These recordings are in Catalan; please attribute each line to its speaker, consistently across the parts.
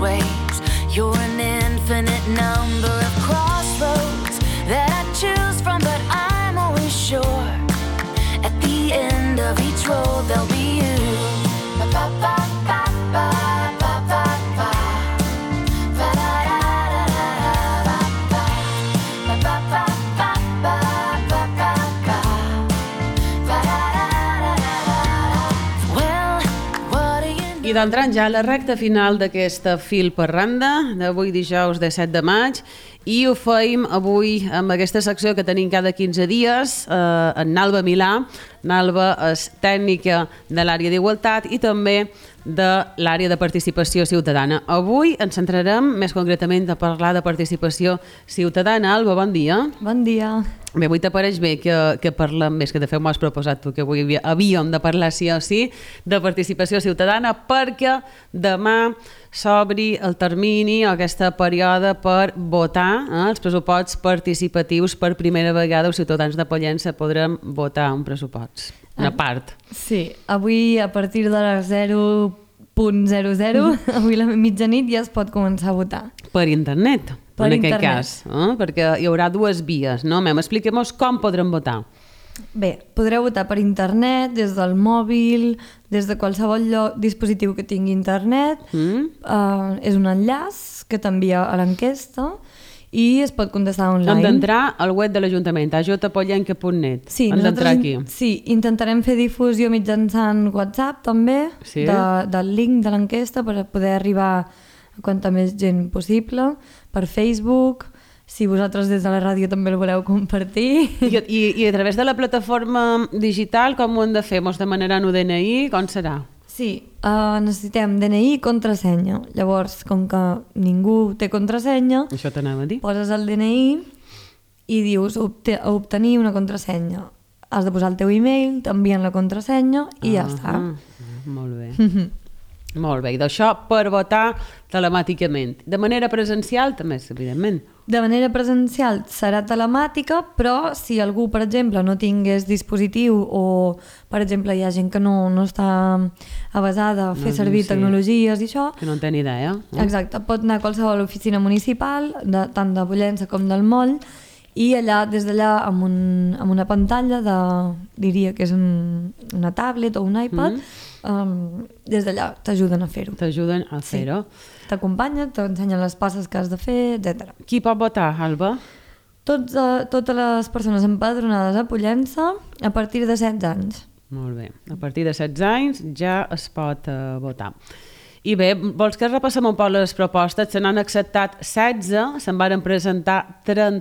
Speaker 1: ways. You're an infinite number of crossroads that I choose from, but I'm always sure at the end of each road there'll be you.
Speaker 2: I d'entrant ja a la recta final d'aquesta Fil per Randa, d'avui dijous 17 de maig, i ho feim avui amb aquesta secció que tenim cada 15 dies, en Nalba Milà. Nalba és tècnica de l'àrea d'igualtat i també de l'àrea de participació ciutadana. Avui ens centrarem més concretament a parlar de participació ciutadana. Alba, bon dia.
Speaker 3: Bon dia.
Speaker 2: Bé, avui t'apareix bé que parlem més, que de fet m'ho has proposat tu, que avui havíem de parlar sí o sí de participació ciutadana, perquè demà s'obri el termini, aquesta període per votar els pressuposts participatius. Per primera vegada els ciutadans de Pollença podrem votar un pressupost, una part.
Speaker 3: Sí, avui a partir de les 0.00, avui a la mitjanit ja es pot començar a votar.
Speaker 2: Per internet,
Speaker 3: per
Speaker 2: en
Speaker 3: internet.
Speaker 2: aquest cas, perquè hi haurà dues vies, no? Expliquem-nos com podrem votar.
Speaker 3: Bé, podreu votar per internet, des del mòbil, des de qualsevol dispositiu que tingui internet. És un enllaç que t'envia a l'enquesta i es pot contestar online.
Speaker 2: Hem d'entrar al web de l'Ajuntament, ajpollenca.net.
Speaker 3: Sí,
Speaker 2: hem d'entrar aquí.
Speaker 3: Sí, intentarem fer difusió mitjançant WhatsApp també,
Speaker 2: sí?
Speaker 3: del link de l'enquesta per poder arribar a quanta més gent possible, per Facebook. Si vosaltres des de la ràdio també el voleu compartir.
Speaker 2: I a través de la plataforma digital com ho hem de fer? Mos demanaran un DNI? Com serà?
Speaker 3: Sí, necessitem DNI i contrasenya. Llavors, com que ningú té contrasenya,
Speaker 2: això t'anava a dir.
Speaker 3: Poses el DNI i dius obtenir una contrasenya. Has de posar el teu e-mail, t'envien la contrasenya i ja està.
Speaker 2: Molt bé. Molt bé, i d'això per votar telemàticament. De manera presencial també, evidentment.
Speaker 3: De manera presencial serà telemàtica, però si algú, per exemple, no tingués dispositiu o, per exemple, hi ha gent que no està avasada a fer servir tecnologies i això...
Speaker 2: Que no en té ni idea.
Speaker 3: Exacte, pot anar a qualsevol oficina municipal, tant de Pollença com del Moll, i allà, des d'allà, amb una pantalla diria que és una tablet o un iPad, des d'allà t'ajuden a fer-ho.
Speaker 2: T'ajuden a fer-ho.
Speaker 3: T'acompanyen, t'ensenyen les passes que has de fer, etc.
Speaker 2: Qui pot votar, Alba?
Speaker 3: Totes les persones empadronades a Pollença a partir de 16 anys.
Speaker 2: Molt bé. A partir de 16 anys ja es pot votar. I bé, vols que repassem un poc les propostes? Se n'han acceptat 16, se'n varen presentar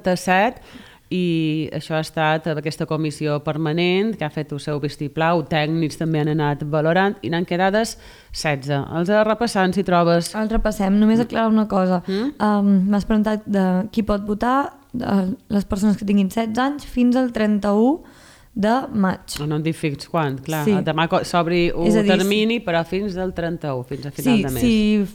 Speaker 2: 37, i això ha estat aquesta comissió permanent que ha fet el seu vistiplau, tècnics també han anat valorant i n'han quedades 16. Els repassant si trobes...
Speaker 3: Els repassem, només aclarar una cosa. M'has preguntat de qui pot votar, les persones que tinguin 16 anys fins al 31 de maig.
Speaker 2: No en dic fins quan, clar.
Speaker 3: Sí.
Speaker 2: Demà s'obri un termini, però fins al 31, fins a final de mes.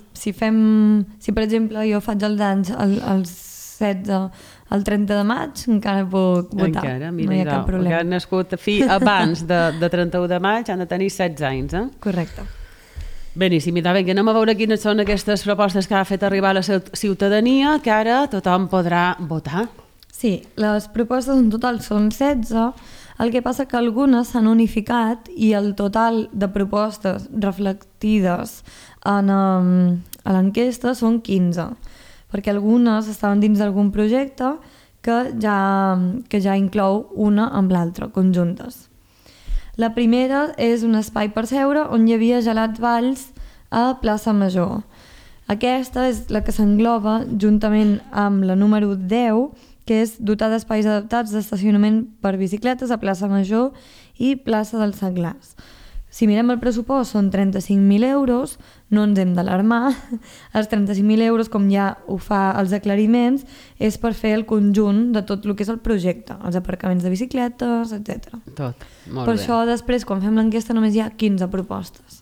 Speaker 3: Si per exemple jo faig els anys als 16 el 30 de maig encara puc votar.
Speaker 2: Encara, mira,
Speaker 3: no hi ha cap problema.
Speaker 2: Perquè han nascut abans de 31 de maig han de tenir 16 anys.
Speaker 3: Correcte.
Speaker 2: Beníssim, i vinga, anem a veure quines són aquestes propostes que ha fet arribar a la ciutadania, que ara tothom podrà votar.
Speaker 3: Sí, les propostes en total són 16, el que passa que algunes s'han unificat i el total de propostes reflectides a l'enquesta són 15. Perquè algunes estaven dins d'algun projecte que ja inclou una amb l'altra, conjuntes. La primera és un espai per seure on hi havia gelats Valls a Plaça Major. Aquesta és la que s'engloba juntament amb la número 10, que és dotar d'espais adaptats d'estacionament per bicicletes a Plaça Major i Plaça dels Seglars. Si mirem el pressupost, són 35.000 euros, no ens hem d'alarmar. Els 35.000 euros, com ja ho fa els aclariments, és per fer el conjunt de tot el que és el projecte, els aparcaments de bicicletes, etc.
Speaker 2: Tot, molt
Speaker 3: per
Speaker 2: bé.
Speaker 3: això, després, quan fem l'enquesta, només hi ha 15 propostes.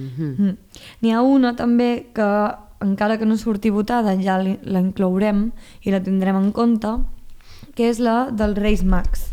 Speaker 3: N'hi ha una també que, encara que no surti votada, ja la inclourem i la tindrem en compte, que és la dels Reis Mags.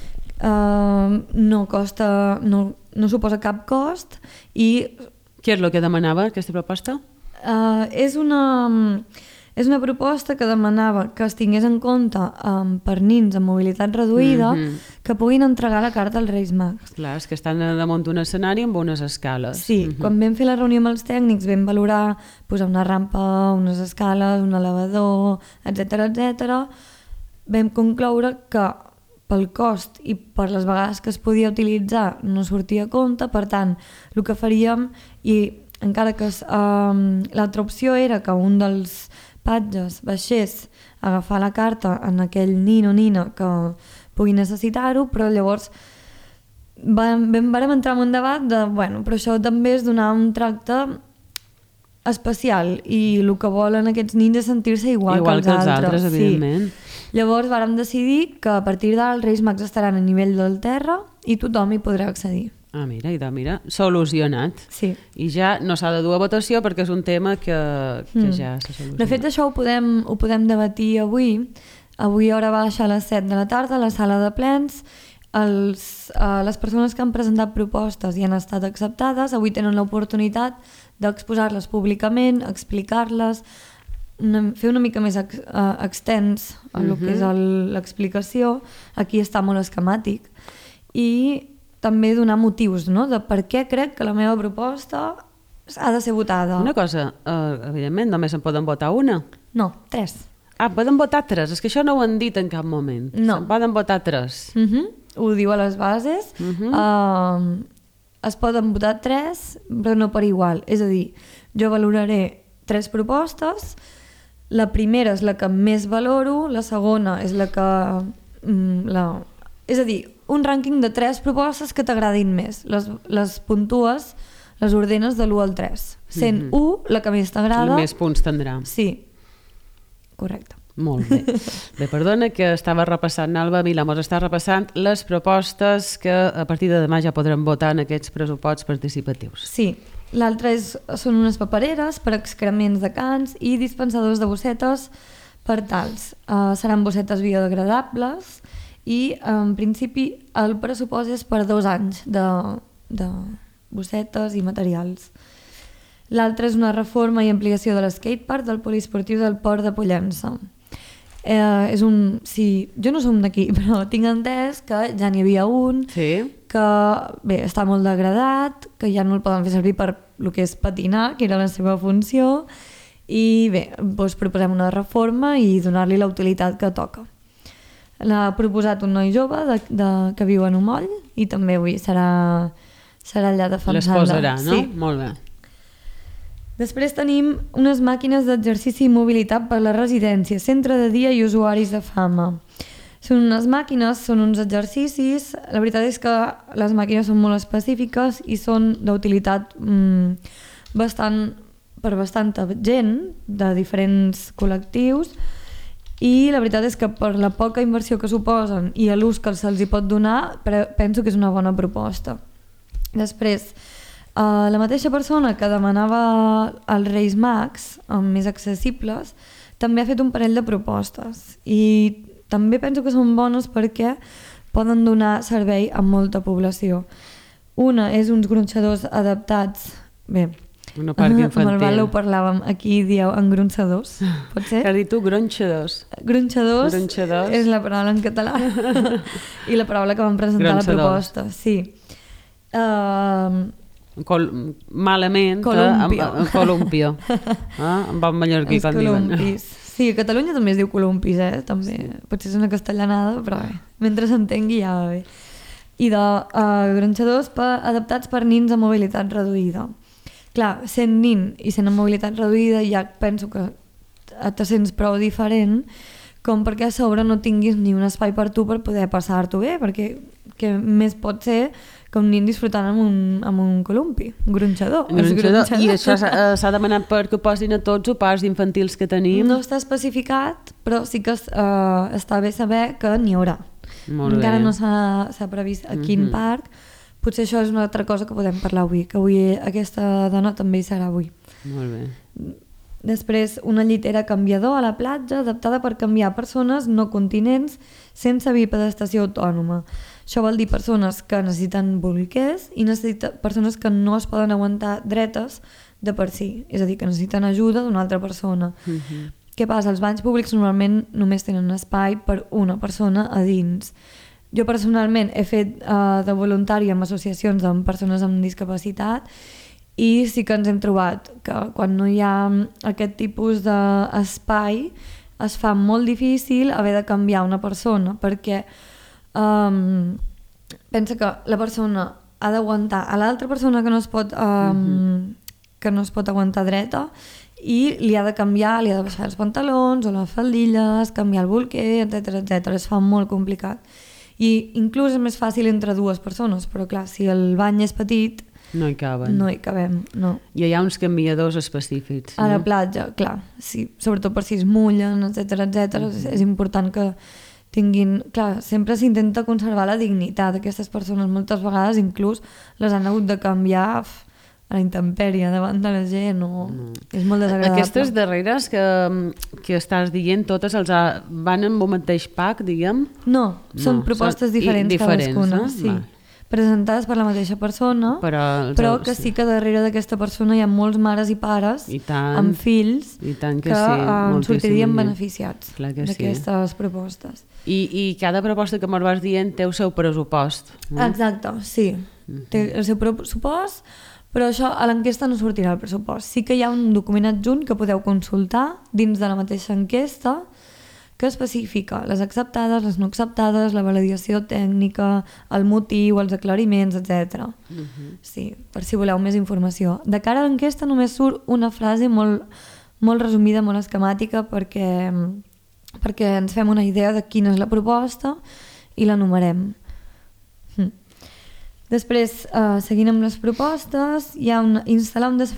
Speaker 3: No costa... No suposa cap cost i...
Speaker 2: Què és el que demanava aquesta proposta?
Speaker 3: És una proposta que demanava que es tingués en compte per nins amb mobilitat reduïda que puguin entregar la carta als Reis Mags.
Speaker 2: Clar, és que estan damunt d'un escenari amb unes escales.
Speaker 3: Sí, quan vam fer la reunió amb els tècnics vam valorar posar una rampa, unes escales, un elevador, etc. Vam concloure que pel cost i per les vegades que es podia utilitzar no sortia a compte, per tant, el que faríem, i encara que l'altra opció era que un dels patges baixés a agafar la carta en aquell nin o nina que pugui necessitar-ho, però llavors vam entrar en un debat de, bueno, però això també és donar un tracte especial i el que volen aquests nins és sentir-se igual que els altres,
Speaker 2: evidentment.
Speaker 3: Sí. Llavors vàrem decidir que a partir d'ara els Reis Mags estaran a nivell del terra i tothom hi podrà accedir.
Speaker 2: Ah, mira, solucionat.
Speaker 3: Sí.
Speaker 2: I ja no s'ha de dur a votació perquè és un tema que ja s'ha solucionat.
Speaker 3: De fet, això ho podem debatir avui. Avui hora baixa a les 7 de la tarda a la sala de plens. Les persones que han presentat propostes i han estat acceptades avui tenen l'oportunitat d'exposar-les públicament, explicar-les, fer una mica més extens el que és l'explicació. Aquí està molt esquemàtic. I també donar motius, no?, de per què crec que la meva proposta ha de ser votada.
Speaker 2: Una cosa, evidentment, només en poden votar una?
Speaker 3: No, 3.
Speaker 2: Ah, poden votar 3, és que això no ho han dit en cap moment.
Speaker 3: No.
Speaker 2: Se'n poden votar 3.
Speaker 3: Ho diu a les bases. Es poden votar 3, però no per igual. És a dir, jo valoraré 3 propostes, la primera és la que més valoro, la segona és la que... És a dir, un rànquing de 3 propostes que t'agradin més. Les puntues, les ordenes de l'1 al 3. Sent 1 la que més t'agrada...
Speaker 2: Més punts tindrà.
Speaker 3: Sí, correcte.
Speaker 2: Molt bé. Bé, perdona que estava repassant, Alba Milà, mos està repassant les propostes que a partir de demà ja podrem votar en aquests pressuposts participatius.
Speaker 3: Sí, l'altra són unes papereres per excrements de cans i dispensadors de bossetes per tals. Seran bossetes biodegradables i en principi el pressupost és per 2 anys de bossetes i materials. L'altra és una reforma i ampliació de l'escatepark del poliesportiu del Port de Pollença. Jo no som d'aquí, però tinc entès que ja n'hi havia un, que bé, està molt degradat, que ja no el poden fer servir per el que és patinar, que era la seva funció, i bé, doncs proposem una reforma i donar-li la utilitat que toca. L'ha proposat un noi jove que viu a Nomoll i també avui serà allà defensant-la.
Speaker 2: Les posarà, no?
Speaker 3: Sí.
Speaker 2: Molt bé.
Speaker 3: Després tenim unes màquines d'exercici i mobilitat per a la residència, centre de dia i usuaris de fama. Són unes màquines, són uns exercicis. La veritat és que les màquines són molt específiques i són d'utilitat per bastanta gent de diferents col·lectius, i la veritat és que per la poca inversió que suposen i l'ús que se'ls hi pot donar, penso que és una bona proposta. Després, la mateixa persona que demanava els Reis Mags més accessibles també ha fet un parell de propostes i també penso que són bones perquè poden donar servei a molta població. Una és uns gronxadors adaptats, bé,
Speaker 2: una part infantil.
Speaker 3: Amb el Val ho parlàvem, aquí dieu engronxadors, pot ser?
Speaker 2: Que has dit tu, gronxadors.
Speaker 3: Gronxadors és la paraula en català i la paraula que vam presentar a la proposta, sí.
Speaker 2: Malament columpio en bon mallorquí quan diuen.
Speaker 3: Sí, a Catalunya també es diu columpis, també. Potser és una castellanada, però bé, mentre s'entengui ja va bé. I de gronxadors adaptats per nins amb mobilitat reduïda. Clar, sent nin i sent amb mobilitat reduïda ja penso que te sents prou diferent com perquè a sobre no tinguis ni un espai per tu per poder passar-t'ho bé, perquè què més pot ser que un nin disfrutant amb un columpi, un gronxador.
Speaker 2: I això s'ha demanat perquè ho posin a tots els parcs infantils que tenim?
Speaker 3: No està especificat, però sí que està bé saber que n'hi haurà. Encara no s'ha previst a quin parc. Potser això és una altra cosa que podem parlar avui, que avui aquesta dona també hi serà avui.
Speaker 2: Molt bé.
Speaker 3: Després, una llitera canviador a la platja adaptada per canviar persones no continents sense bipedestació autònoma. Això vol dir persones que necessiten bolquers i persones que no es poden aguantar dretes de per si, és a dir, que necessiten ajuda d'una altra persona. Què passa? Els banys públics normalment només tenen espai per una persona a dins. Jo personalment he fet de voluntària en associacions amb persones amb discapacitat i sí que ens hem trobat que quan no hi ha aquest tipus d'espai es fa molt difícil haver de canviar una persona perquè pensa que la persona ha d'aguantar a l'altra persona que no es pot aguantar dreta i li ha de canviar, li ha de baixar els pantalons o les faldilles, canviar el bolquer, etc. Es fa molt complicat. I inclús és més fàcil entre dues persones, però clar, si el bany és petit,
Speaker 2: no hi caben.
Speaker 3: No hi cabem, no.
Speaker 2: I hi ha uns canviadors específics.
Speaker 3: A la platja, clar, sí, sobretot per si es mullen, etc. És important que tinguin... Clar, sempre s'intenta conservar la dignitat d'aquestes persones. Moltes vegades inclús les han hagut de canviar a la intempèrie davant de la gent és molt desagradable.
Speaker 2: Aquestes darreres que estàs dient, totes van amb el mateix pack, diguem?
Speaker 3: No, són propostes diferents cadascuna. Sí. Presentades per la mateixa persona, però que sí que darrere d'aquesta persona hi ha molts mares i pares amb fills que en sortirien beneficiats d'aquestes propostes.
Speaker 2: I cada proposta que me'n vas dient té el seu pressupost.
Speaker 3: Exacte, sí. Té el seu pressupost, però això a l'enquesta no sortirà el pressupost. Sí que hi ha un document adjunt que podeu consultar dins de la mateixa enquesta que especifica les acceptades, les no acceptades, la validació tècnica, el motiu, els aclariments, etc. Sí, per si voleu més informació. De cara a l'enquesta només surt una frase molt resumida, molt esquemàtica, perquè ens fem una idea de quina és la proposta i la numerem. Després, seguint amb les propostes, hi ha instal·lar un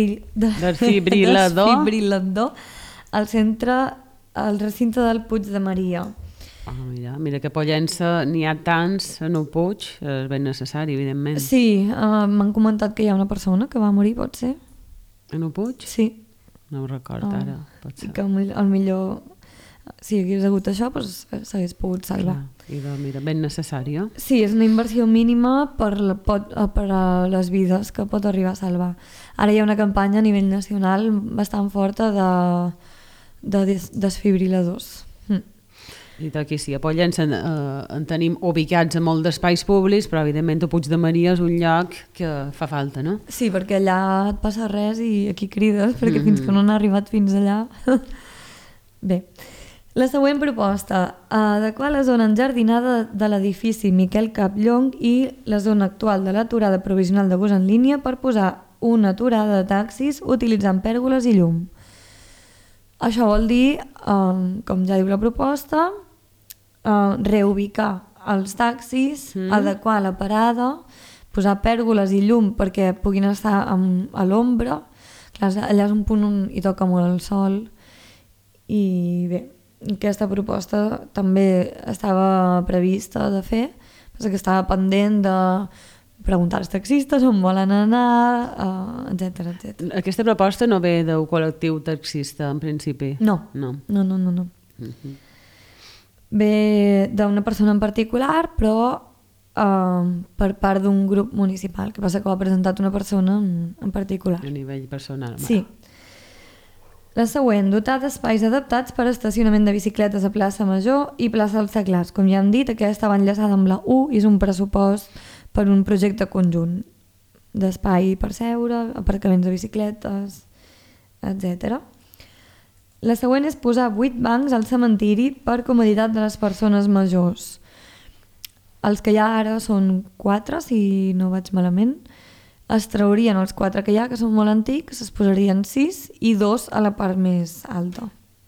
Speaker 3: desfibril·lador al centre al recinte del Puig de Maria.
Speaker 2: Mira que a Pollença n'hi ha tants, en el Puig, és ben necessari, evidentment.
Speaker 3: Sí, m'han comentat que hi ha una persona que va morir, pot ser?
Speaker 2: En el Puig?
Speaker 3: Sí.
Speaker 2: No ho recordo ara, pot ser.
Speaker 3: I que millor, si hagués hagut això, s'hagués pogut salvar.
Speaker 2: I mira, ben necessària.
Speaker 3: Sí, és una inversió mínima per a les vides que pot arribar a salvar. Ara hi ha una campanya a nivell nacional bastant forta de desfibril·ladors.
Speaker 2: I aquí sí, a Pollença en tenim ubicats a molt d'espais públics, però evidentment el Puig de Maria és un lloc que fa falta, no?
Speaker 3: Sí, perquè allà et passa res i aquí crides, perquè fins que no han arribat fins allà... Bé, la següent proposta, adequar la zona enjardinada de l'edifici Miquel Capllong i la zona actual de l'aturada provisional de bus en línia per posar una aturada de taxis utilitzant pèrgoles i llum. Això vol dir, com ja diu la proposta, reubicar els taxis, adequar la parada, posar pèrgoles i llum perquè puguin estar a l'ombra. Allà és un punt on hi toca molt el sol. I bé, aquesta proposta també estava prevista de fer, perquè estava pendent de preguntar als taxistes on volen anar, etc.
Speaker 2: Aquesta proposta no ve del col·lectiu taxista, en principi?
Speaker 3: No. Ve d'una persona en particular, però per part d'un grup municipal, que passa que ho ha presentat una persona en particular.
Speaker 2: A nivell personal.
Speaker 3: Sí. La següent, dotar d'espais adaptats per a estacionament de bicicletes a plaça Major i plaça dels Seglars. Com ja hem dit, aquesta va enllaçada amb la U i és un pressupost per un projecte conjunt d'espai per seure, aparcaments de bicicletes, etc. La següent és posar 8 bancs al cementiri per comoditat de les persones majors. Els que hi ha ara són 4, si no vaig malament. Es traurien els 4 que hi ha, que són molt antics, es posarien 6 i 2 a la part més alta.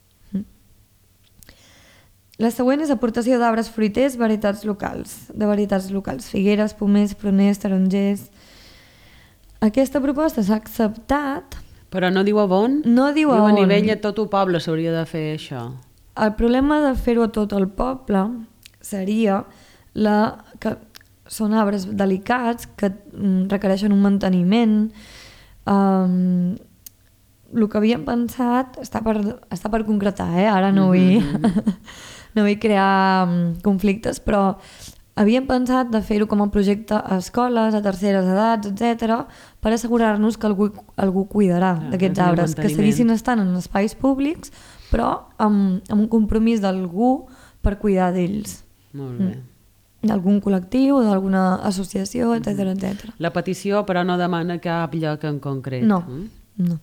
Speaker 3: La següent és aportació d'arbres fruiters de varietats locals, figueres, pomers, pruners, tarongers. Aquesta proposta s'ha acceptat.
Speaker 2: Però no diu a on?
Speaker 3: No diu a on.
Speaker 2: A nivell de tot el poble s'hauria de fer això.
Speaker 3: El problema de fer-ho a tot el poble seria que són arbres delicats que requereixen un manteniment. El que havíem pensat està per concretar, ara no vull... No vull crear conflictes, però havíem pensat de fer-ho com a projecte a escoles, a terceres edats, etc, per assegurar-nos que algú cuidarà d'aquests arbres, que seguissin estant en espais públics, però amb un compromís d'algú per cuidar d'ells.
Speaker 2: Molt bé.
Speaker 3: D'algun col·lectiu o d'alguna associació, etc.
Speaker 2: La petició, però, no demana cap lloc en concret.
Speaker 3: No, no.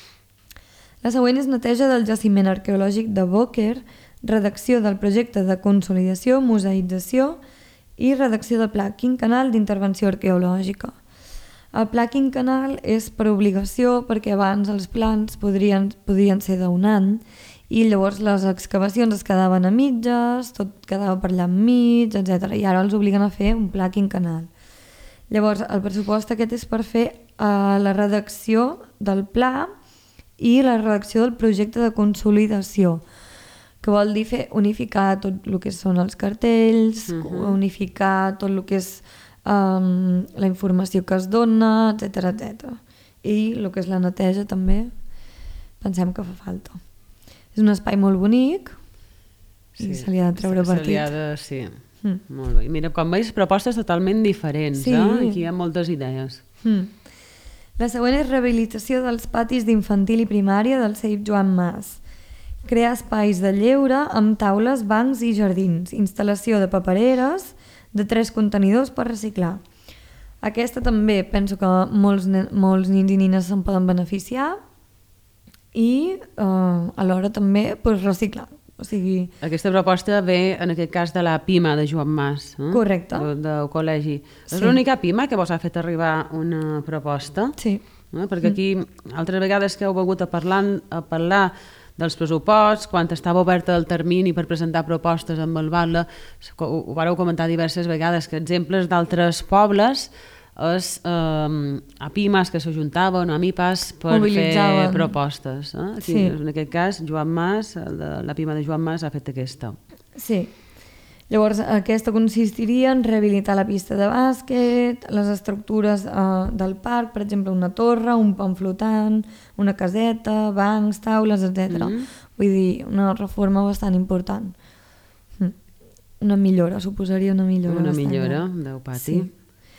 Speaker 3: La següent és neteja del jaciment arqueològic de Boker, redacció del projecte de consolidació, museïtzació i redacció del Pla Quinquennal d'intervenció arqueològica. El Pla Quinquennal és per obligació perquè abans els plans podien ser d'un any i llavors les excavacions es quedaven a mitges, tot quedava per allà enmig, etc. I ara els obliguen a fer un Pla Quinquennal. Llavors, el pressupost aquest és per fer la redacció del pla i la redacció del projecte de consolidació, que vol dir unificar tot el que són els cartells, unificar tot el que és la informació que es dona, etc. I el que és la neteja també pensem que fa falta. És un espai molt bonic i se li ha de treure partit.
Speaker 2: Sí. Molt bé. Mira, com veus, propostes totalment diferents. Aquí hi ha moltes idees.
Speaker 3: La següent és rehabilitació dels patis d'infantil i primària del CEIP Joan Mas. Crear espais de lleure amb taules, bancs i jardins. Instal·lació de papereres de 3 contenidors per reciclar. Aquesta també penso que molts nins i nines se'n poden beneficiar i alhora també reciclar. O sigui...
Speaker 2: Aquesta proposta ve, en aquest cas, de la PIMA de Joan Mas.
Speaker 3: Correcte.
Speaker 2: Del col·legi. És l'única PIMA que vos ha fet arribar una proposta?
Speaker 3: Sí.
Speaker 2: Perquè aquí, altres vegades que heu vingut a parlar dels pressuposts, quan estava oberta el termini per presentar propostes amb el Batlle, ho vareu comentar diverses vegades, que exemples d'altres pobles és a PIMAs que s'ajuntaven, a MIPAs, per fer propostes. Aquí, en aquest cas, Joan Mas, la PIMA de Joan Mas ha fet aquesta.
Speaker 3: Sí. Llavors, aquesta consistiria en rehabilitar la pista de bàsquet, les estructures del parc, per exemple, una torre, un pont flotant, una caseta, bancs, taules, etc. Vull dir, una reforma bastant important. Una millora, suposaria una millora.
Speaker 2: Una millora del pati.
Speaker 3: Sí.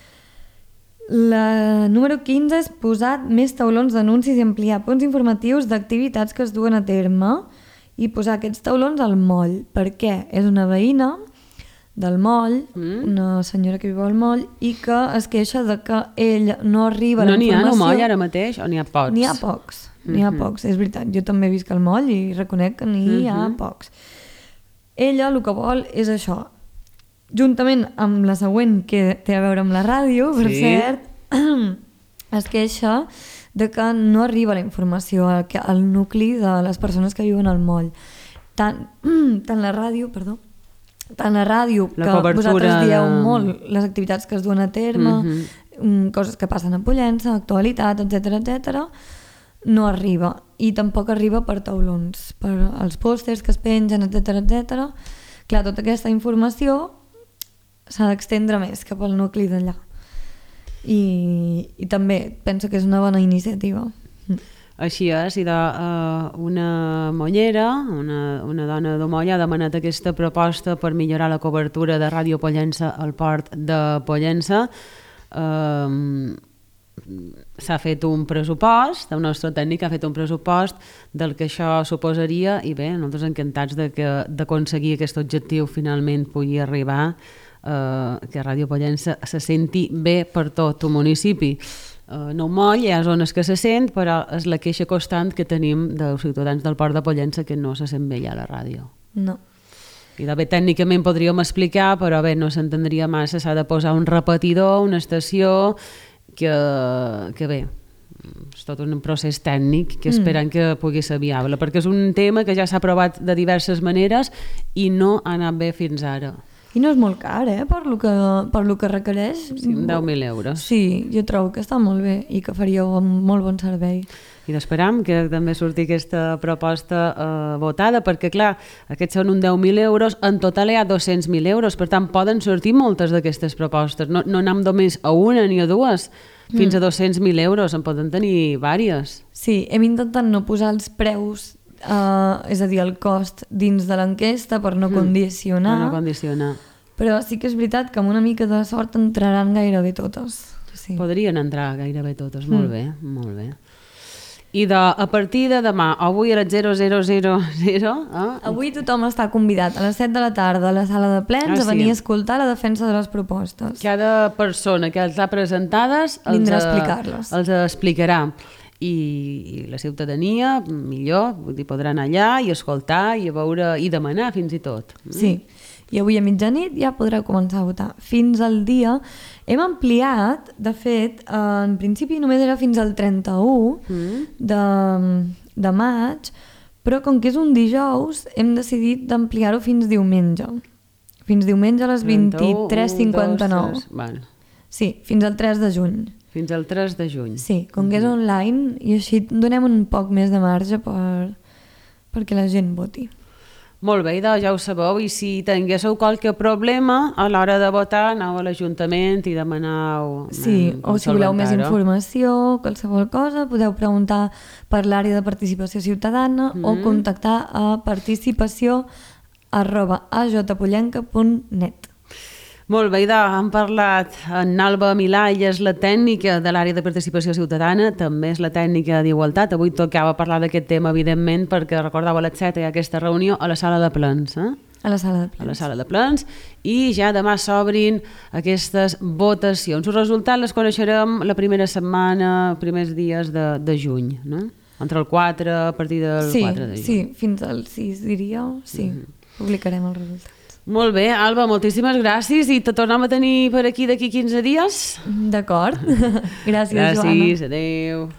Speaker 3: La número 15 és posar més taulons d'anuncis i ampliar punts informatius d'activitats que es duen a terme i posar aquests taulons al moll. Per què? És una veïna del moll, una senyora que viu al moll, i que es queixa de que ell no arriba la informació...
Speaker 2: No n'hi ha al moll ara mateix o n'hi ha pocs?
Speaker 3: N'hi ha pocs, n'hi ha pocs, és veritat. Jo també visc al moll i reconec que n'hi ha pocs. Ella el que vol és això. Juntament amb la següent, que té a veure amb la ràdio, per cert, es queixa de que no arriba la informació al nucli de les persones que viuen al moll. Tant la ràdio, que vosaltres dieu molt les activitats que es duen a terme, coses que passen a Pollença, actualitat, etc, no arriba. I tampoc arriba per taulons, per els pòsters que es pengen, etc. Clar, tota aquesta informació s'ha d'extendre més cap al nucli d'allà. I també penso que és una bona iniciativa.
Speaker 2: Així és, i una mollera, una dona de Moll ha demanat aquesta proposta per millorar la cobertura de Ràdio Pollença al port de Pollença. S'ha fet un pressupost, el nostre tècnic ha fet un pressupost del que això suposaria i bé, nosaltres encantats d'aconseguir aquest objectiu finalment pugui arribar, que Ràdio Pollença se senti bé per tot el municipi. No moll, hi ha zones que se sent, però és la queixa constant que tenim dels ciutadans del port de Pollença que no se sent bé ja a la ràdio.
Speaker 3: No.
Speaker 2: I de bé, tècnicament podríem explicar, però bé, no s'entendria massa, s'ha de posar un repetidor, una estació, que bé, és tot un procés tècnic que esperem que pugui ser viable, perquè és un tema que ja s'ha provat de diverses maneres i no ha anat bé fins ara.
Speaker 3: I no és molt car, per lo que requereix.
Speaker 2: Sí, 10.000 euros.
Speaker 3: Sí, jo trobo que està molt bé i que faria un molt bon servei.
Speaker 2: I esperam que també surti aquesta proposta votada, perquè clar, aquests són uns 10.000 euros, en total hi ha 200.000 euros, per tant poden sortir moltes d'aquestes propostes, no anem només a una ni a dues, fins a 200.000 euros, en poden tenir vàries.
Speaker 3: Sí, hem intentat no posar els preus, és a dir, el cost dins de l'enquesta per no condicionar.
Speaker 2: No condicionar.
Speaker 3: Però sí que és veritat que amb una mica de sort entraran gairebé totes. Sí.
Speaker 2: Podrien entrar gairebé totes, molt bé, molt bé. I a partir de demà, avui a les 00:00...
Speaker 3: Avui tothom està convidat a les 7 de la tarda a la sala de plens a venir a escoltar la defensa de les propostes.
Speaker 2: Cada persona que els ha presentades
Speaker 3: vindrà a explicar-les.
Speaker 2: Els explicarà. I la ciutadania, millor, vull dir, podrà anar allà i escoltar i a veure i demanar fins i tot.
Speaker 3: Sí, i avui a mitjanit ja podrà començar a votar. Fins al dia hem ampliat, de fet, en principi només era fins al 31 de maig, però com que és un dijous hem decidit d'ampliar-ho fins diumenge. Fins diumenge a les 23:59. Sí, fins al 3 de juny.
Speaker 2: Fins al 3 de juny.
Speaker 3: Sí, com que és online i així donem un poc més de marge perquè la gent voti.
Speaker 2: Molt bé, doncs ja ho sabeu, i si tinguéssiu qualque problema a l'hora de votar, aneu a l'Ajuntament i demaneu...
Speaker 3: Sí, o si voleu més informació, qualsevol cosa, podeu preguntar per l'àrea de participació ciutadana o contactar a participació@ajpollenca.net.
Speaker 2: Molt bé, hem parlat amb Alba Milà, ella és la tècnica de l'àrea de participació ciutadana, també és la tècnica d'igualtat. Avui tocava parlar d'aquest tema, evidentment, perquè recordeu a les 7 hi ha aquesta reunió a la sala de plens.
Speaker 3: A la sala de plens.
Speaker 2: A la sala de plens, i ja demà s'obrin aquestes votacions. Els resultats les coneixerem la primera setmana, primers dies de juny, no? Entre el 4, a partir del 4 de juny.
Speaker 3: Sí, fins al 6, diríeu. Sí, publicarem els resultats.
Speaker 2: Molt bé, Alba, moltíssimes gràcies i te tornem a tenir per aquí d'aquí 15 dies.
Speaker 3: D'acord. Gràcies, Joana.
Speaker 2: Gràcies, adeu.